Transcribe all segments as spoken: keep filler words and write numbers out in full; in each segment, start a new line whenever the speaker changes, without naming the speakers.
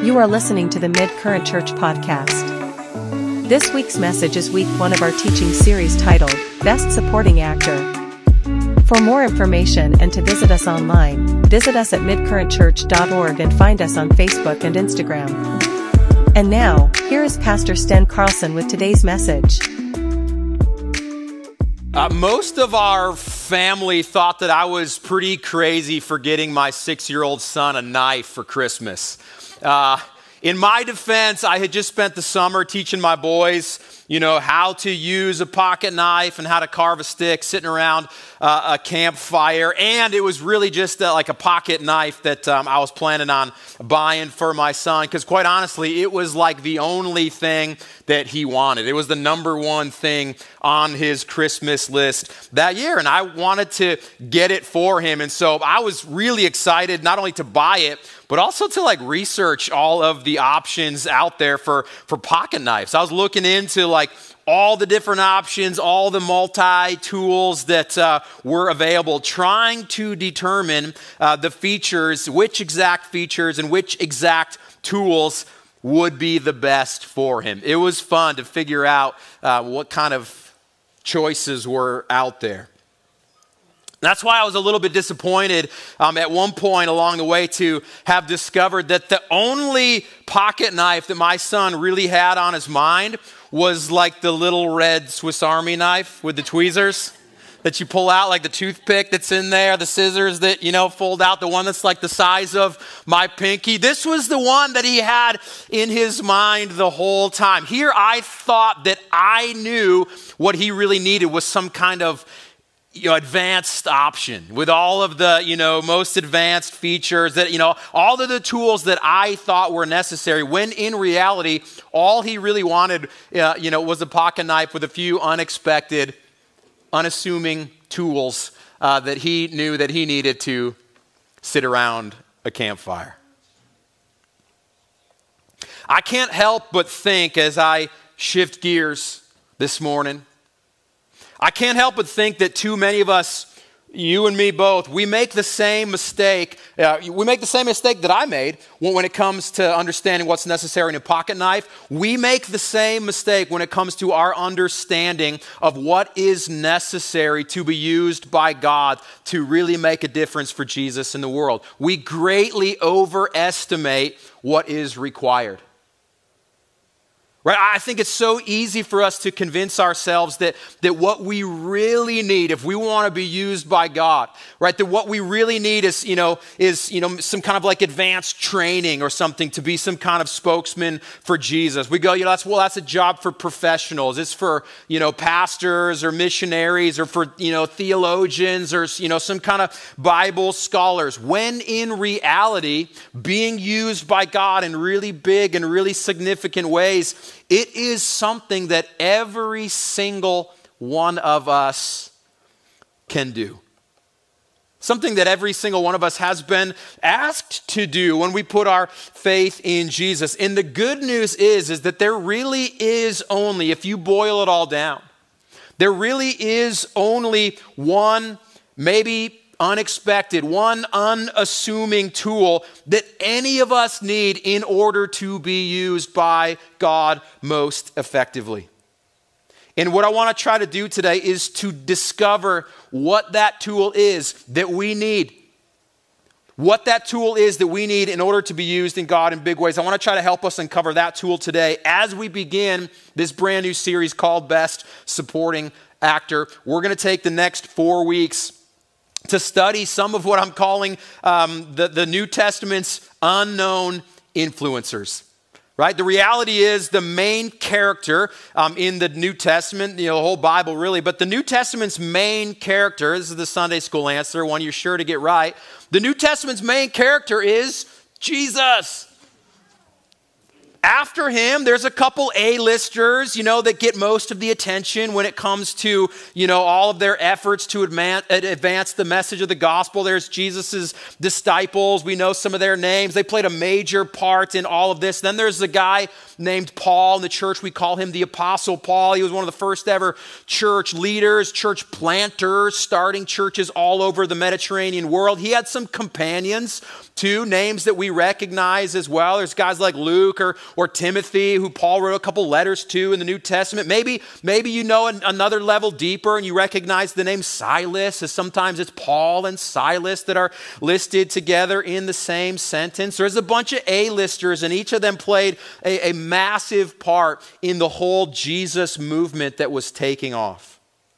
You are listening to the Mid-Current Church podcast. This week's message is week one of our teaching series titled, Best Supporting Actor. For more information and to visit us online, visit us at mid current church dot org and find us on Facebook and Instagram. And now, here is Pastor Sten Carlson with today's message.
Uh, most of our family thought that I was pretty crazy for getting my six-year-old son a knife for Christmas. Uh, in my defense, I had just spent the summer teaching my boys, you know, how to use a pocket knife and how to carve a stick sitting around uh, a campfire. And it was really just uh, like a pocket knife that um, I was planning on buying for my son. Because quite honestly, it was like the only thing that he wanted. It was the number one thing on his Christmas list that year. And I wanted to get it for him. And so I was really excited not only to buy it, but also to like research all of the options out there for, for pocket knives. I was looking into like all the different options, all the multi-tools that uh, were available, trying to determine uh, the features, which exact features and which exact tools would be the best for him. It was fun to figure out uh, what kind of choices were out there. That's why I was a little bit disappointed um, at one point along the way to have discovered that the only pocket knife that my son really had on his mind was like the little red Swiss Army knife with the tweezers that you pull out, like the toothpick that's in there, the scissors that, you know, fold out, the one that's like the size of my pinky. This was the one that he had in his mind the whole time. Here I thought that I knew what he really needed was some kind of you know, advanced option with all of the, you know, most advanced features that, you know, all of the tools that I thought were necessary, when in reality, all he really wanted, uh, you know, was a pocket knife with a few unexpected, unassuming tools uh, that he knew that he needed to sit around a campfire. I can't help but think as I shift gears this morning, I can't help but think that too many of us, you and me both, we make the same mistake. Uh, we make the same mistake that I made when, when it comes to understanding what's necessary in a pocket knife. We make the same mistake when it comes to our understanding of what is necessary to be used by God to really make a difference for Jesus in the world. We greatly overestimate what is required. Right? I think it's so easy for us to convince ourselves that, that what we really need, if we want to be used by God, right, that what we really need is, you know, is, you know, some kind of like advanced training or something to be some kind of spokesman for Jesus. We go, you know, that's, well, that's a job for professionals. It's for, you know, pastors or missionaries or for, you know, theologians or, you know, some kind of Bible scholars. When in reality, being used by God in really big and really significant ways, it is something that every single one of us can do. Something that every single one of us has been asked to do when we put our faith in Jesus. And the good news is, is that there really is only, if you boil it all down, there really is only one, maybe unexpected, one unassuming tool that any of us need in order to be used by God most effectively. And what I want to try to do today is to discover what that tool is that we need. What that tool is that we need in order to be used in God in big ways. I want to try to help us uncover that tool today as we begin this brand new series called Best Supporting Actor. We're going to take the next four weeks to study some of what I'm calling um, the, the New Testament's unknown influencers, right? The reality is the main character um, in the New Testament, you know, the whole Bible really, but the New Testament's main character, this is the Sunday school answer, one you're sure to get right. The New Testament's main character is Jesus. After him, there's a couple A-listers, you know, that get most of the attention when it comes to, you know, all of their efforts to advance, advance the message of the gospel. There's Jesus's disciples. We know some of their names. They played a major part in all of this. Then there's a guy named Paul in the church. We call him the Apostle Paul. He was one of the first ever church leaders, church planters, starting churches all over the Mediterranean world. He had some companions, too, names that we recognize as well. There's guys like Luke or, or Timothy, who Paul wrote a couple letters to in the New Testament. Maybe, maybe you know an, another level deeper and you recognize the name Silas, as sometimes it's Paul and Silas that are listed together in the same sentence. There's a bunch of A-listers, and each of them played a, a massive part in the whole Jesus movement that was taking off.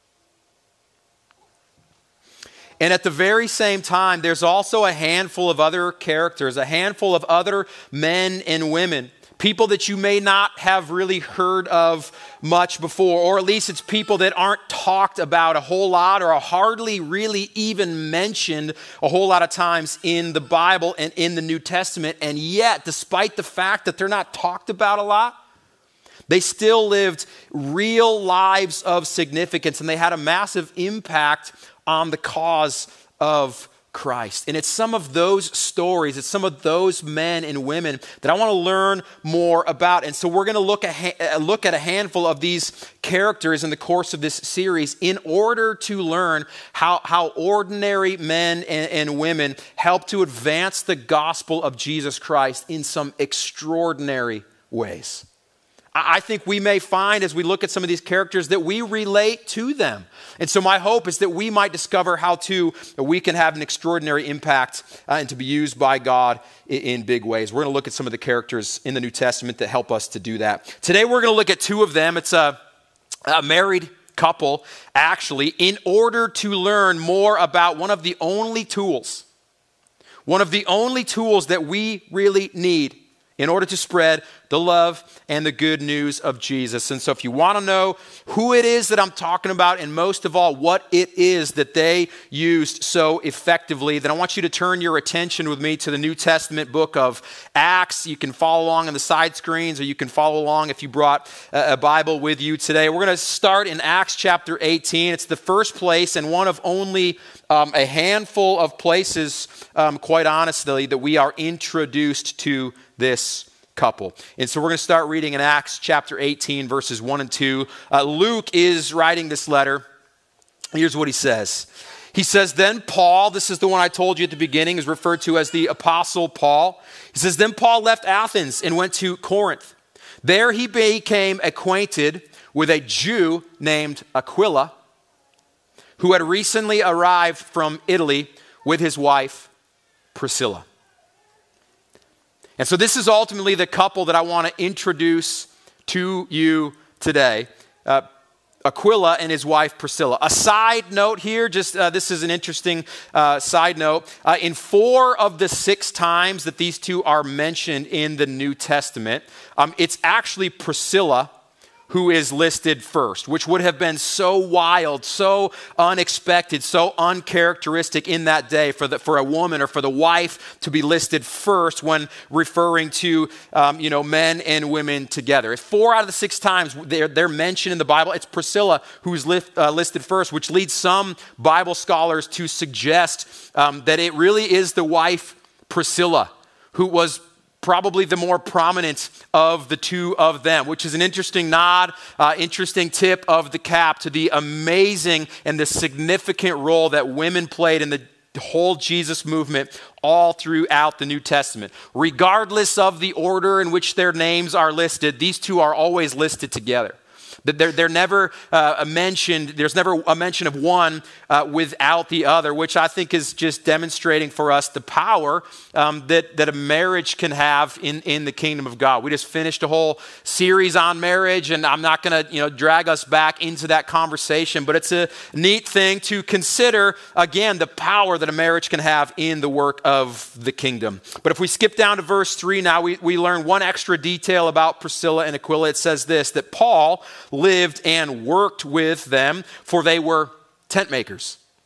And at the very same time, there's also a handful of other characters, a handful of other men and women, people that you may not have really heard of much before, or at least it's people that aren't talked about a whole lot or are hardly really even mentioned a whole lot of times in the Bible and in the New Testament. And yet, despite the fact that they're not talked about a lot, they still lived real lives of significance, and they had a massive impact on the cause of Christ. And it's some of those stories, it's some of those men and women that I want to learn more about. And so we're going to look at, look at a handful of these characters in the course of this series in order to learn how, how ordinary men and, and women help to advance the gospel of Jesus Christ in some extraordinary ways. I think we may find as we look at some of these characters that we relate to them. And so my hope is that we might discover how to, we can have an extraordinary impact uh, and to be used by God in, in big ways. We're going to look at some of the characters in the New Testament that help us to do that. Today we're going to look at two of them. It's a, a married couple, actually, in order to learn more about one of the only tools, one of the only tools that we really need in order to spread the love and the good news of Jesus. And so if you want to know who it is that I'm talking about, and most of all, what it is that they used so effectively, then I want you to turn your attention with me to the New Testament book of Acts. You can follow along on the side screens, or you can follow along if you brought a Bible with you today. We're going to start in Acts chapter eighteen. It's the first place and one of only um, a handful of places, um, quite honestly, that we are introduced to this couple. And so we're going to start reading in Acts chapter eighteen, verses one and two. Uh, Luke is writing this letter. Here's what he says. He says, then Paul, this is the one I told you at the beginning, is referred to as the Apostle Paul. He says, then Paul left Athens and went to Corinth. There he became acquainted with a Jew named Aquila, who had recently arrived from Italy with his wife, Priscilla. And so this is ultimately the couple that I want to introduce to you today, uh, Aquila and his wife Priscilla. A side note here, just uh, this is an interesting uh, side note. Uh, in four of the six times that these two are mentioned in the New Testament, um, it's actually Priscilla who is listed first, which would have been so wild, so unexpected, so uncharacteristic in that day for the, for a woman or for the wife to be listed first when referring to um, you know men and women together. If four out of the six times they're, they're mentioned in the Bible, it's Priscilla who's lift, uh, listed first, which leads some Bible scholars to suggest um, that it really is the wife Priscilla who was probably the more prominent of the two of them, which is an interesting nod, uh, interesting tip of the cap to the amazing and the significant role that women played in the whole Jesus movement all throughout the New Testament. Regardless of the order in which their names are listed, these two are always listed together. They're, they're never uh, mentioned, there's never a mention of one uh, without the other, which I think is just demonstrating for us the power um, that, that a marriage can have in, in the kingdom of God. We just finished a whole series on marriage, and I'm not going to you know drag us back into that conversation, but it's a neat thing to consider, again, the power that a marriage can have in the work of the kingdom. But if we skip down to verse three now, we, we learn one extra detail about Priscilla and Aquila. It says this, that Paul lived and worked with them, for they were tent makers.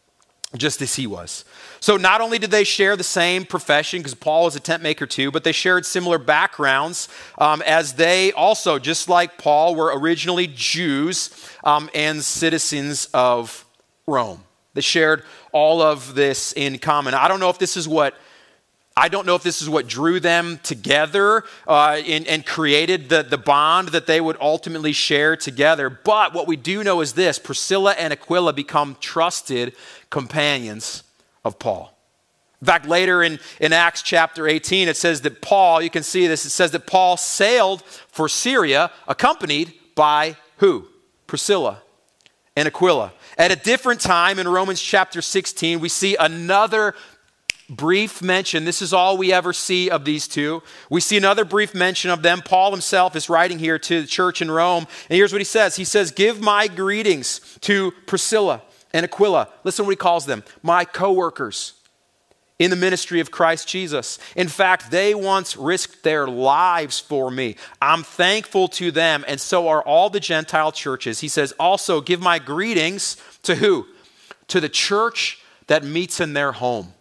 just as he was. So not only did they share the same profession, because Paul was a tent maker too, but they shared similar backgrounds um, as they also, just like Paul, were originally Jews um, and citizens of Rome. They shared all of this in common. I don't know if this is what I don't know if this is what drew them together uh, and, and created the, the bond that they would ultimately share together. But what we do know is this: Priscilla and Aquila become trusted companions of Paul. In fact, later in, in Acts chapter eighteen, it says that Paul, you can see this, it says that Paul sailed for Syria accompanied by who? Priscilla and Aquila. At a different time in Romans chapter sixteen, we see another brief mention. This is all we ever see of these two. We see another brief mention of them. Paul himself is writing here to the church in Rome. And here's what he says. He says, "Give my greetings to Priscilla and Aquila." Listen to what he calls them. "My co-workers in the ministry of Christ Jesus. In fact, they once risked their lives for me. I'm thankful to them, and so are all the Gentile churches." He says, "Also give my greetings" to who? "To the church that meets in their home."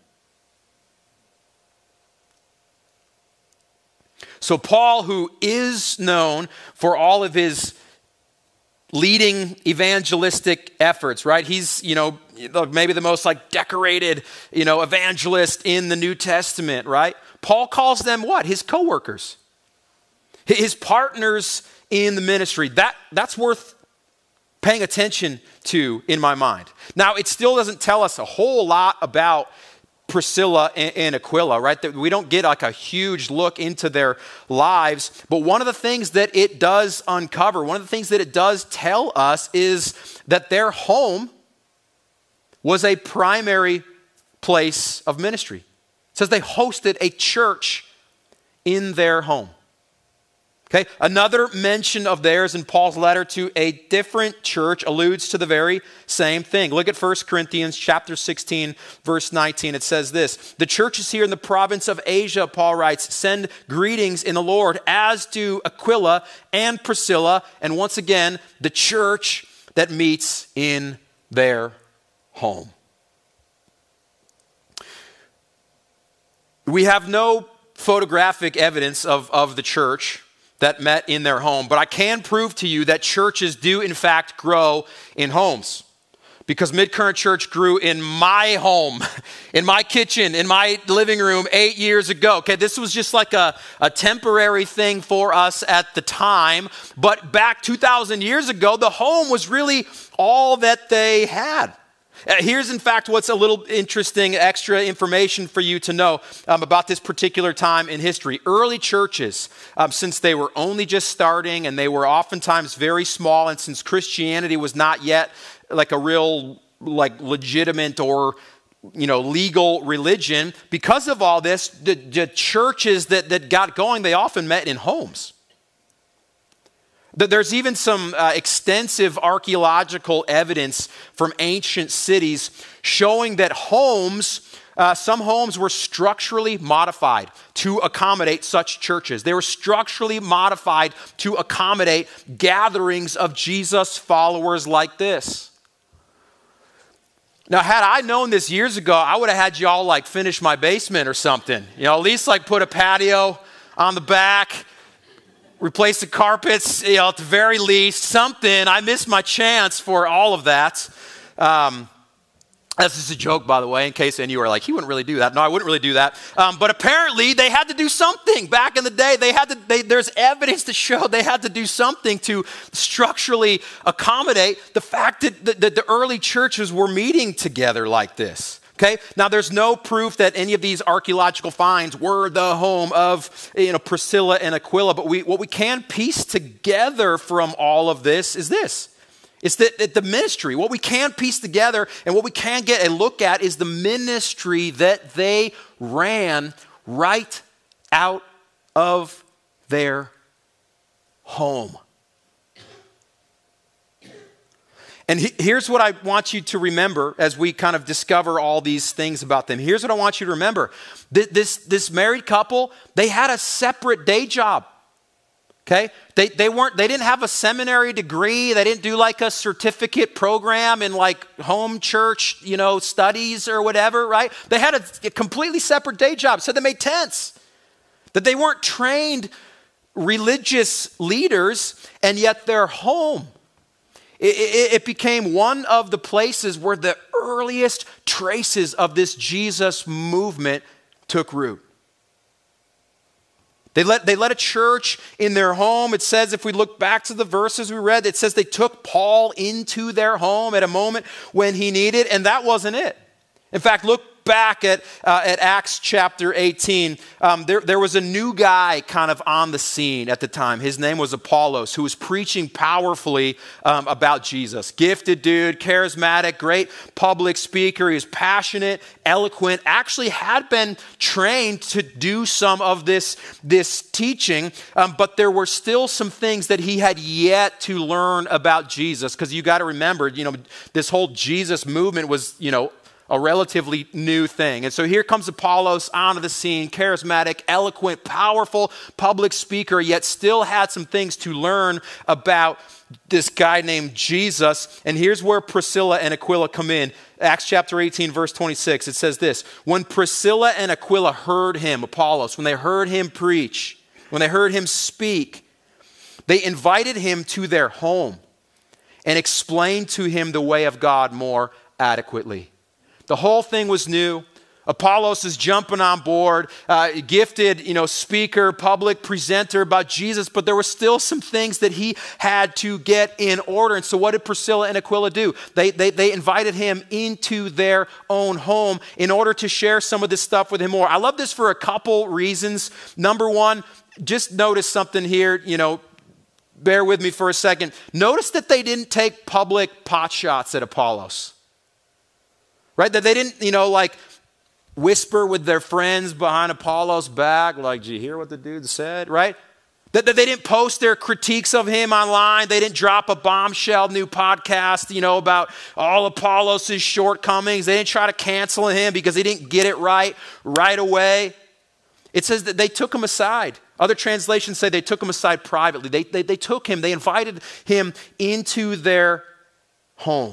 So Paul, who is known for all of his leading evangelistic efforts, right? He's, you know, maybe the most like decorated, you know, evangelist in the New Testament, right? Paul calls them what? His co-workers, his partners in the ministry. That, that's worth paying attention to in my mind. Now, it still doesn't tell us a whole lot about Priscilla and Aquila, right? That we don't get like a huge look into their lives. But one of the things that it does uncover, one of the things that it does tell us is that their home was a primary place of ministry. It says they hosted a church in their home. Okay, another mention of theirs in Paul's letter to a different church alludes to the very same thing. Look at First Corinthians chapter sixteen, verse nineteen. It says this: "The churches here in the province of Asia," Paul writes, "send greetings in the Lord, as do Aquila and Priscilla." And once again, the church that meets in their home. We have no photographic evidence of, of the church that met in their home. But I can prove to you that churches do in fact grow in homes. Because Midcurrent Church grew in my home, in my kitchen, in my living room eight years ago. Okay, this was just like a, a temporary thing for us at the time. But back two thousand years ago, the home was really all that they had. Uh, here's, in fact, what's a little interesting extra information for you to know um, about this particular time in history. Early churches, um, since they were only just starting and they were oftentimes very small, and since Christianity was not yet like a real, like legitimate or, you know, legal religion, because of all this, the, the churches that, that got going, they often met in homes. There's even some uh, extensive archaeological evidence from ancient cities showing that homes, uh, some homes were structurally modified to accommodate such churches. They were structurally modified to accommodate gatherings of Jesus followers like this. Now, had I known this years ago, I would have had y'all like finish my basement or something. You know, at least like put a patio on the back, replace the carpets, you know, at the very least, something. I missed my chance for all of that. Um, that's just a joke, by the way, in case any of you are like, he wouldn't really do that. No, I wouldn't really do that. Um, but apparently, they had to do something. Back in the day, they had to. They, there's evidence to show they had to do something to structurally accommodate the fact that the, that the early churches were meeting together like this. Okay, now there's no proof that any of these archaeological finds were the home of, you know, Priscilla and Aquila, but we, what we can piece together from all of this is this. It's that, that the ministry, what we can piece together and what we can get a look at is the ministry that they ran right out of their home. And he, here's what I want you to remember as we kind of discover all these things about them. Here's what I want you to remember. This, this, this married couple, they had a separate day job. Okay? They, they weren't, they didn't have a seminary degree. They didn't do like a certificate program in like home church, you know, studies or whatever, right? They had a, a completely separate day job. So they made tents. That they weren't trained religious leaders, and yet their home, it, it, it became one of the places where the earliest traces of this Jesus movement took root. They let, they let a church in their home. It says, if we look back to the verses we read, it says they took Paul into their home at a moment when he needed, and that wasn't it. In fact, look back at, uh, at Acts chapter eighteen. Um, there, there was a new guy kind of on the scene at the time. His name was Apollos, who was preaching powerfully um, about Jesus. Gifted dude, charismatic, great public speaker. He was passionate, eloquent, actually had been trained to do some of this, this teaching, um, but there were still some things that he had yet to learn about Jesus. Because you got to remember, you know, this whole Jesus movement was, you know, a relatively new thing. And so here comes Apollos onto the scene, charismatic, eloquent, powerful public speaker, yet still had some things to learn about this guy named Jesus. And here's where Priscilla and Aquila come in. Acts chapter eighteen, verse twenty-six, it says this: when Priscilla and Aquila heard him, Apollos, when they heard him preach, when they heard him speak, they invited him to their home and explained to him the way of God more adequately. The whole thing was new. Apollos is jumping on board, uh, gifted, you know, speaker, public presenter about Jesus, but there were still some things that he had to get in order. And so what did Priscilla and Aquila do? They, they, they invited him into their own home in order to share some of this stuff with him more. I love this for a couple reasons. Number one, just notice something here, you know, bear with me for a second. Notice that they didn't take public pot shots at Apollos. Right? That they didn't, you know, like whisper with their friends behind Apollos' back, like, did you hear what the dude said? Right? That, that they didn't post their critiques of him online. They didn't drop a bombshell new podcast, you know, about all Apollos' shortcomings. They didn't try to cancel him because he didn't get it right right away. It says that they took him aside. Other translations say they took him aside privately. They, they, they took him, they invited him into their home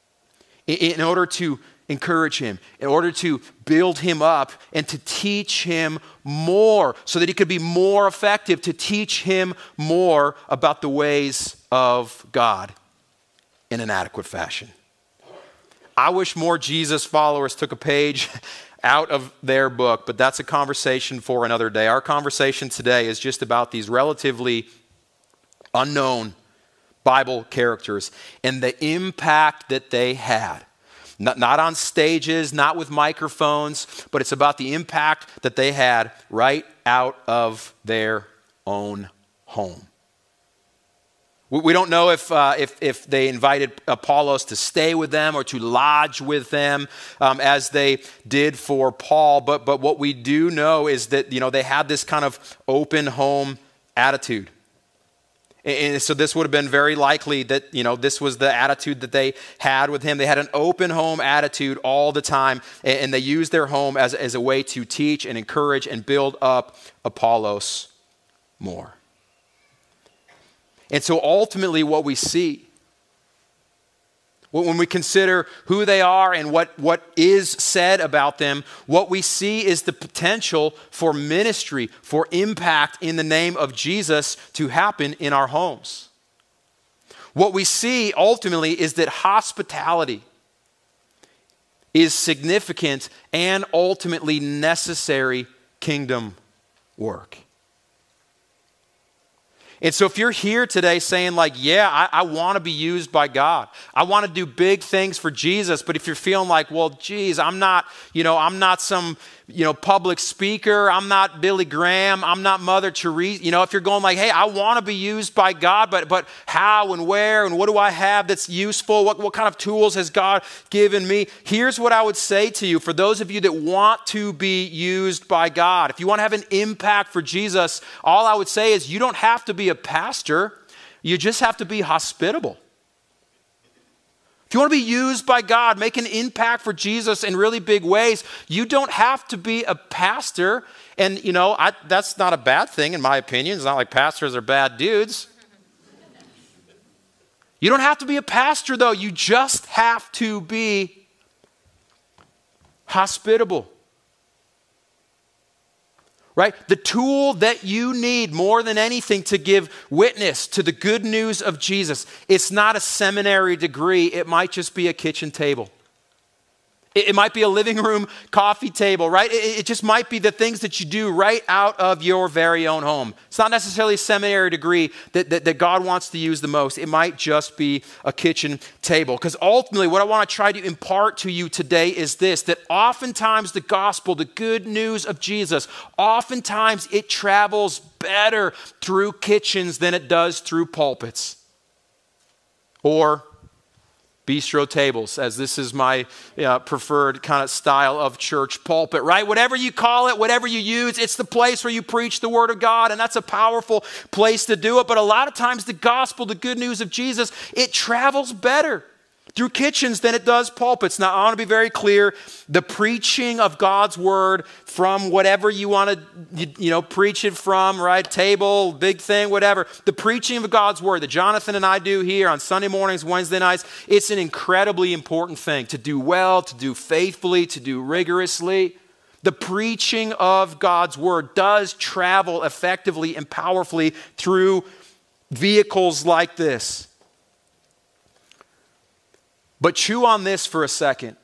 in, in order to encourage him, in order to build him up and to teach him more so that he could be more effective, to teach him more about the ways of God in an adequate fashion. I wish more Jesus followers took a page out of their book, but that's a conversation for another day. Our conversation today is just about these relatively unknown Bible characters and the impact that they had. Not, not on stages, not with microphones, but it's about the impact that they had right out of their own home. We, we don't know if, uh, if, if they invited Apollos to stay with them or to lodge with them um, as they did for Paul, but, but what we do know is that, you know, they had this kind of open home attitude. And so this would have been very likely that, you know, this was the attitude that they had with him. They had an open home attitude all the time, and they used their home as, as a way to teach and encourage and build up Apollos more. And so ultimately what we see, when we consider who they are and what, what is said about them, what we see is the potential for ministry, for impact in the name of Jesus to happen in our homes. What we see ultimately is that hospitality is significant and ultimately necessary kingdom work. And so if you're here today saying like, yeah, I, I want to be used by God. I want to do big things for Jesus. But if you're feeling like, well, geez, I'm not, you know, I'm not some, you know, public speaker. I'm not Billy Graham. I'm not Mother Teresa. You know, if you're going like, hey, I want to be used by God, but but how and where and what do I have that's useful? What, what kind of tools has God given me? Here's what I would say to you for those of you that want to be used by God. If you want to have an impact for Jesus, all I would say is you don't have to be a pastor. You just have to be hospitable. If you want to be used by God, make an impact for Jesus in really big ways, you don't have to be a pastor. And, you know, I, that's not a bad thing in my opinion. It's not like pastors are bad dudes. You don't have to be a pastor, though. You just have to be hospitable. Right? The tool that you need more than anything to give witness to the good news of Jesus, it's not a seminary degree. It might just be a kitchen table. It, it might be a living room coffee table, right? It, it just might be the things that you do right out of your very own home. It's not necessarily a seminary degree that, that, that God wants to use the most. It might just be a kitchen table. Because ultimately, what I want to try to impart to you today is this, that oftentimes the gospel, the good news of Jesus, oftentimes it travels better through kitchens than it does through pulpits. Or bistro tables, as this is my uh, preferred kind of style of church pulpit, right? Whatever you call it, whatever you use, it's the place where you preach the word of God, and that's a powerful place to do it. But a lot of times the gospel, the good news of Jesus, it travels better through kitchens than it does pulpits. Now, I want to be very clear. The preaching of God's word from whatever you want to, you, you know, preach it from, right? Table, big thing, whatever. The preaching of God's word that Jonathan and I do here on Sunday mornings, Wednesday nights, it's an incredibly important thing to do well, to do faithfully, to do rigorously. The preaching of God's word does travel effectively and powerfully through vehicles like this. But chew on this for a second.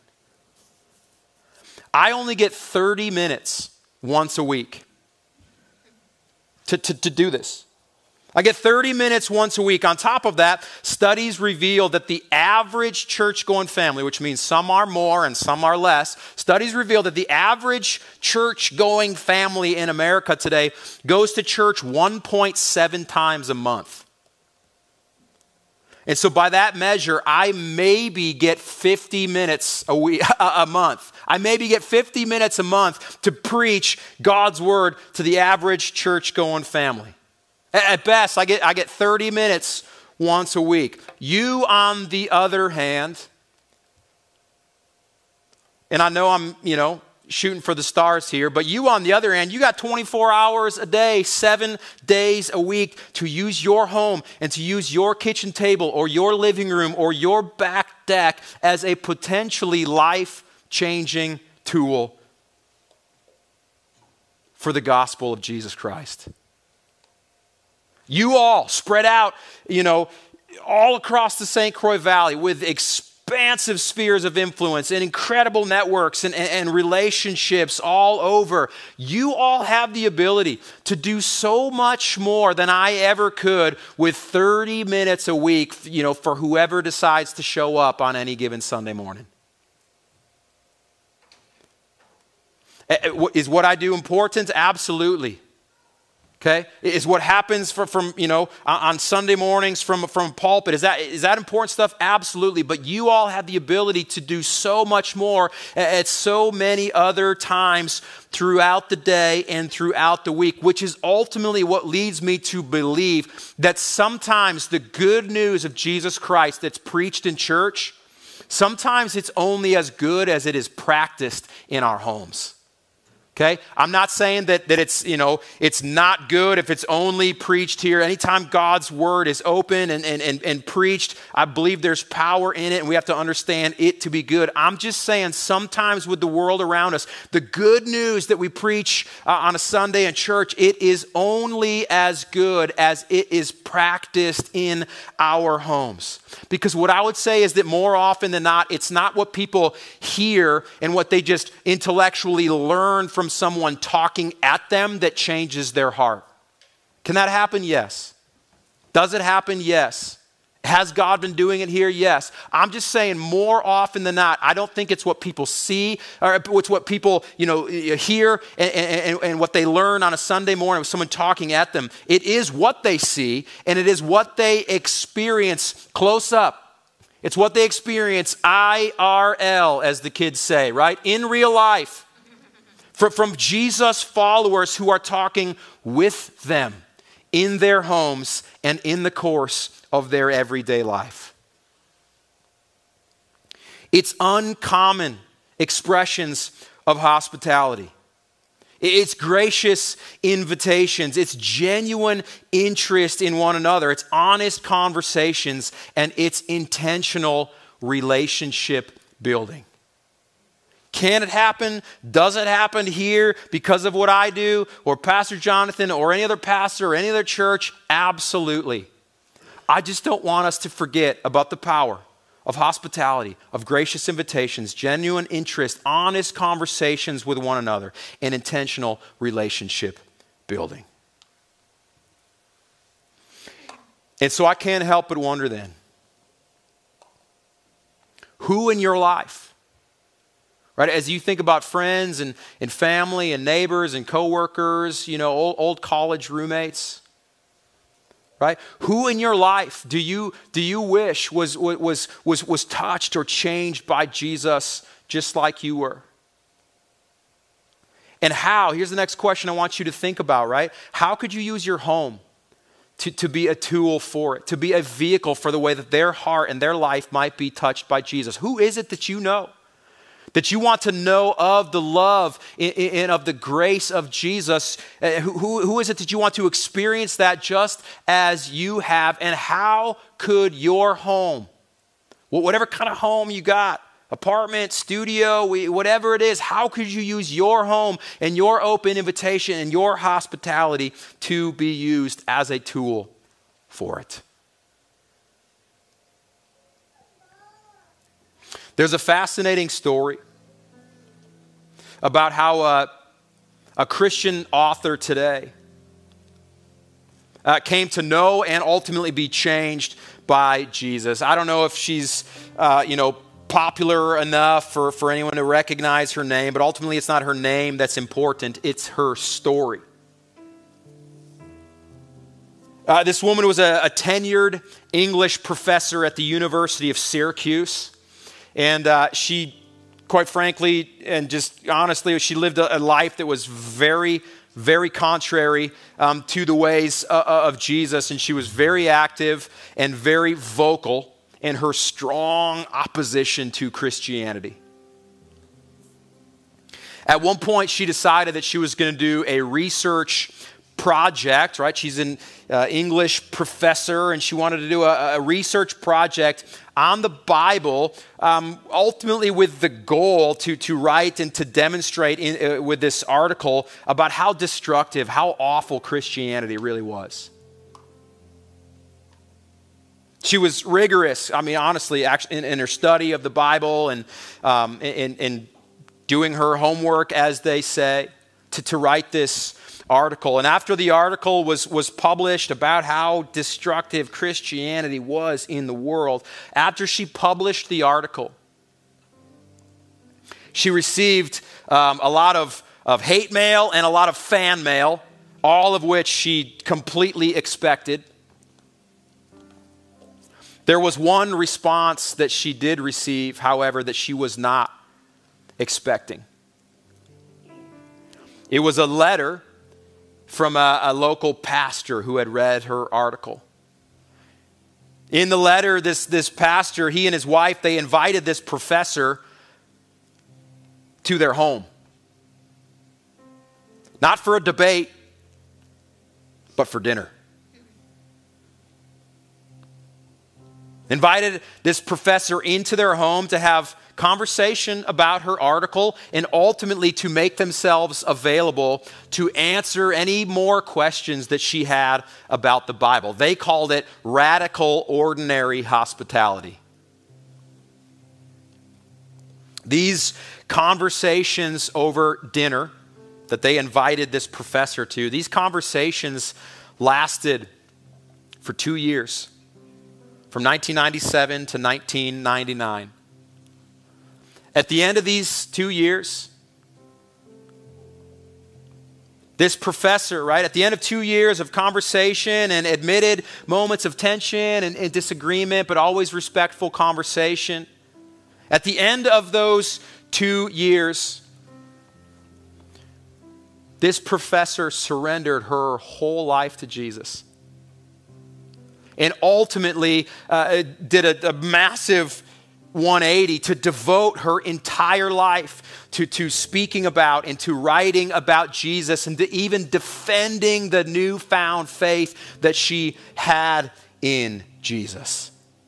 I only get thirty minutes once a week to, to, to do this. I get thirty minutes once a week. On top of that, studies reveal that the average church-going family, which means some are more and some are less, studies reveal that the average church-going family in America today goes to church one point seven times a month. And so by that measure, I maybe get fifty minutes a week, a month. I maybe get fifty minutes a month to preach God's word to the average church-going family. At best, I get, I get thirty minutes once a week. You, on the other hand, and I know I'm, you know, shooting for the stars here, but you on the other hand, you got twenty-four hours a day, seven days a week to use your home and to use your kitchen table or your living room or your back deck as a potentially life-changing tool for the gospel of Jesus Christ. You all spread out, you know, all across the Saint Croix Valley with expansive spheres of influence and incredible networks and, and, and relationships all over. You all have the ability to do so much more than I ever could with thirty minutes a week, you know, for whoever decides to show up on any given Sunday morning. Is what I do important? Absolutely. Okay, is what happens from, from you know on Sunday mornings from from pulpit. Is that is that important stuff? Absolutely. But you all have the ability to do so much more at so many other times throughout the day and throughout the week, which is ultimately what leads me to believe that sometimes the good news of Jesus Christ that's preached in church, sometimes it's only as good as it is practiced in our homes. Okay, I'm not saying that, that it's, you know, it's not good if it's only preached here. Anytime God's word is open and, and, and, and preached, I believe there's power in it and we have to understand it to be good. I'm just saying sometimes with the world around us, the good news that we preach uh, on a Sunday in church, it is only as good as it is practiced in our homes. Because what I would say is that more often than not, it's not what people hear and what they just intellectually learn from someone talking at them that changes their heart. Can that happen? Yes. Does it happen? Yes. Has God been doing it here? Yes. I'm just saying more often than not, I don't think it's what people see or it's what people, you know, hear and, and, and what they learn on a Sunday morning with someone talking at them. It is what they see and it is what they experience close up. It's what they experience I R L, as the kids say, right? In real life. From Jesus followers who are talking with them in their homes and in the course of their everyday life. It's uncommon expressions of hospitality. It's gracious invitations. It's genuine interest in one another. It's honest conversations, and it's intentional relationship building. Can it happen? Does it happen here because of what I do, or Pastor Jonathan, or any other pastor, or any other church? Absolutely. I just don't want us to forget about the power of hospitality, of gracious invitations, genuine interest, honest conversations with one another, and intentional relationship building. And so I can't help but wonder then, who in your life, right, as you think about friends and, and family and neighbors and coworkers, you know, old, old college roommates, right? Who in your life do you do you wish was was was was touched or changed by Jesus just like you were? And how? Here's the next question I want you to think about, right? How could you use your home to, to be a tool for it, to be a vehicle for the way that their heart and their life might be touched by Jesus? Who is it that you know? That you want to know of the love and of the grace of Jesus? Uh, who, who is it that you want to experience that just as you have? And how could your home, whatever kind of home you got, apartment, studio, whatever it is, how could you use your home and your open invitation and your hospitality to be used as a tool for it? There's a fascinating story about how uh, a Christian author today uh, came to know and ultimately be changed by Jesus. I don't know if she's, uh, you know, popular enough for, for anyone to recognize her name, but ultimately it's not her name that's important, it's her story. Uh, this woman was a, a tenured English professor at the University of Syracuse. And uh, she, quite frankly, and just honestly, she lived a, a life that was very, very contrary um, to the ways uh, of Jesus. And she was very active and very vocal in her strong opposition to Christianity. At one point, she decided that she was going to do a research project, right? She's an uh, English professor, and she wanted to do a, a research project on the Bible, um, ultimately with the goal to, to write and to demonstrate in, uh, with this article about how destructive, how awful Christianity really was. She was rigorous, I mean, honestly, actually, in, in her study of the Bible and um, in, in doing her homework, as they say, to, to write this article. And after the article was, was published about how destructive Christianity was in the world, after she published the article, she received um, a lot of, of hate mail and a lot of fan mail, all of which she completely expected. There was one response that she did receive, however, that she was not expecting. It was a letter from a, a local pastor who had read her article. In the letter, this, this pastor, he and his wife, they invited this professor to their home. Not for a debate, but for dinner. Invited this professor into their home to have conversation about her article and ultimately to make themselves available to answer any more questions that she had about the Bible. They called it radical ordinary hospitality. These conversations over dinner that they invited this professor to, these conversations lasted for two years, from nineteen ninety-seven to nineteen ninety-nine. At the end of these two years, this professor, right, at the end of two years of conversation and admitted moments of tension and, and disagreement, but always respectful conversation, at the end of those two years, this professor surrendered her whole life to Jesus. And ultimately uh, did a, a massive one eighty, to devote her entire life to, to speaking about and to writing about Jesus and to even defending the newfound faith that she had in Jesus.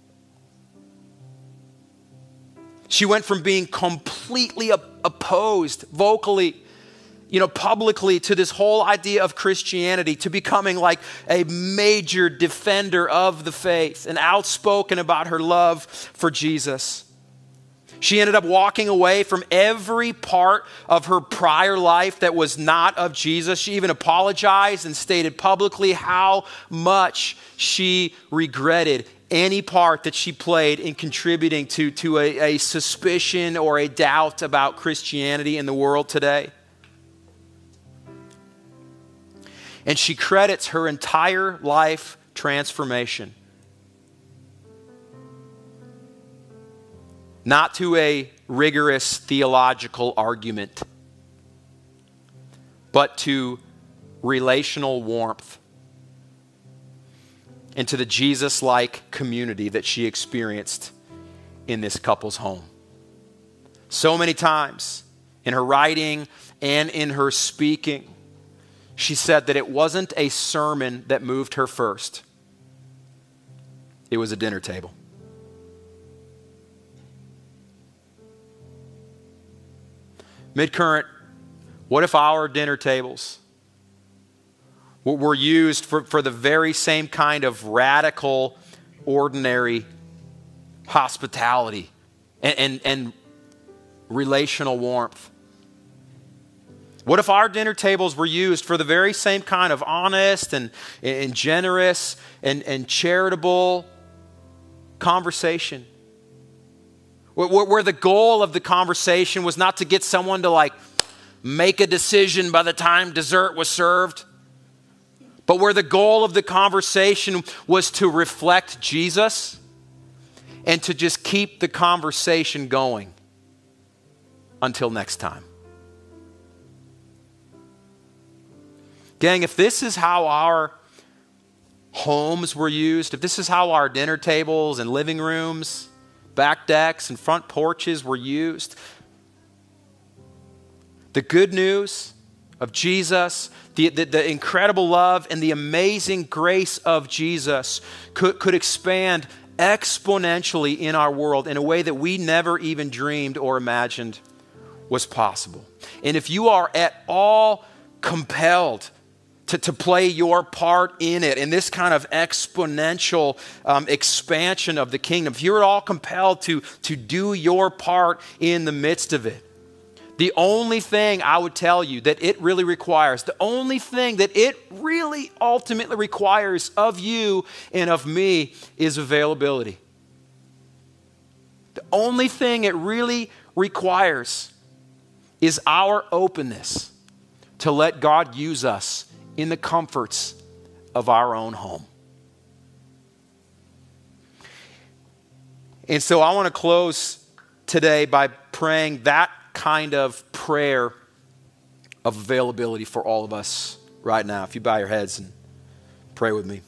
She went from being completely opposed vocally, you know, publicly to this whole idea of Christianity, to becoming like a major defender of the faith and outspoken about her love for Jesus. She ended up walking away from every part of her prior life that was not of Jesus. She even apologized and stated publicly how much she regretted any part that she played in contributing to, to a, a suspicion or a doubt about Christianity in the world today. And she credits her entire life transformation not to a rigorous theological argument, but to relational warmth and to the Jesus-like community that she experienced in this couple's home. So many times in her writing and in her speaking, she said that it wasn't a sermon that moved her first. It was a dinner table. Midcurrent, what if our dinner tables were used for, for the very same kind of radical, ordinary hospitality and, and, and relational warmth? What if our dinner tables were used for the very same kind of honest and, and generous and, and charitable conversation? Where, where the goal of the conversation was not to get someone to like make a decision by the time dessert was served, but where the goal of the conversation was to reflect Jesus and to just keep the conversation going until next time. Gang, if this is how our homes were used, if this is how our dinner tables and living rooms, back decks and front porches were used, the good news of Jesus, the, the, the incredible love and the amazing grace of Jesus could, could expand exponentially in our world in a way that we never even dreamed or imagined was possible. And if you are at all compelled To, to play your part in it, in this kind of exponential um, expansion of the kingdom, if you're at all compelled to, to do your part in the midst of it, the only thing I would tell you that it really requires, the only thing that it really ultimately requires of you and of me is availability. The only thing it really requires is our openness to let God use us in the comforts of our own home. And so I want to close today by praying that kind of prayer of availability for all of us right now. If you bow your heads and pray with me.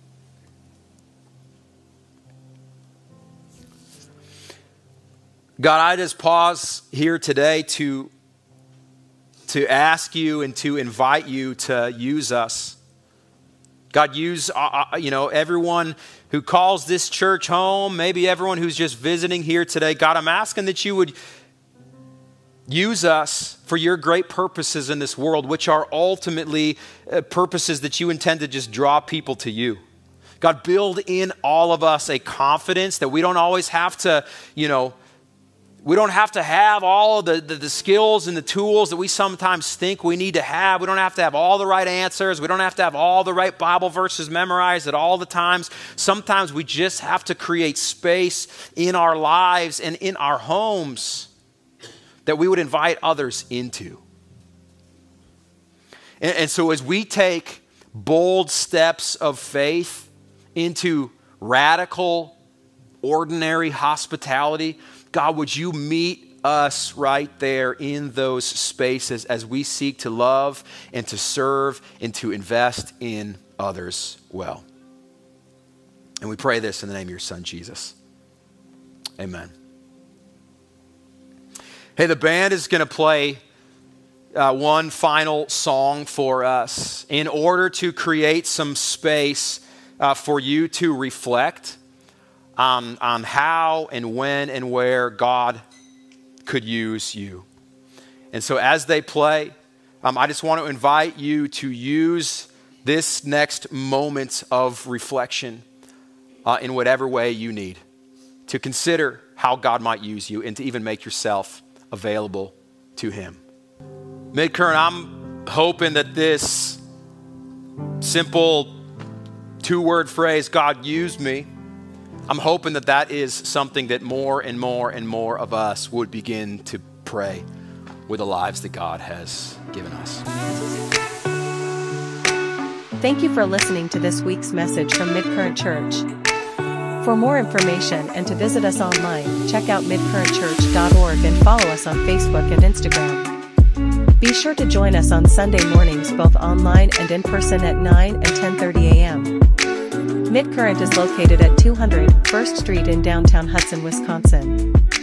God, I just pause here today to to ask you and to invite you to use us. God, use uh, you know everyone who calls this church home, maybe everyone who's just visiting here today. God, I'm asking that you would use us for your great purposes in this world, which are ultimately uh, purposes that you intend to just draw people to you. God, build in all of us a confidence that we don't always have to, you know, We don't have to have all the, the, the skills and the tools that we sometimes think we need to have. We don't have to have all the right answers. We don't have to have all the right Bible verses memorized at all the times. Sometimes we just have to create space in our lives and in our homes that we would invite others into. And, and so as we take bold steps of faith into radical, ordinary hospitality, God, would you meet us right there in those spaces as we seek to love and to serve and to invest in others well. And we pray this in the name of your Son, Jesus. Amen. Hey, the band is going to play uh, one final song for us in order to create some space uh, for you to reflect on, on how and when and where God could use you. And so as they play, um, I just want to invite you to use this next moment of reflection uh, in whatever way you need, to consider how God might use you and to even make yourself available to him. Midcurrent, I'm hoping that this simple two-word phrase, God used me, I'm hoping that that is something that more and more and more of us would begin to pray with the lives that God has given us.
Thank you for listening to this week's message from Midcurrent Church. For more information and to visit us online, check out mid current church dot org and follow us on Facebook and Instagram. Be sure to join us on Sunday mornings both online and in person at nine and ten thirty a.m. Midcurrent is located at two hundred First Street in downtown Hudson, Wisconsin.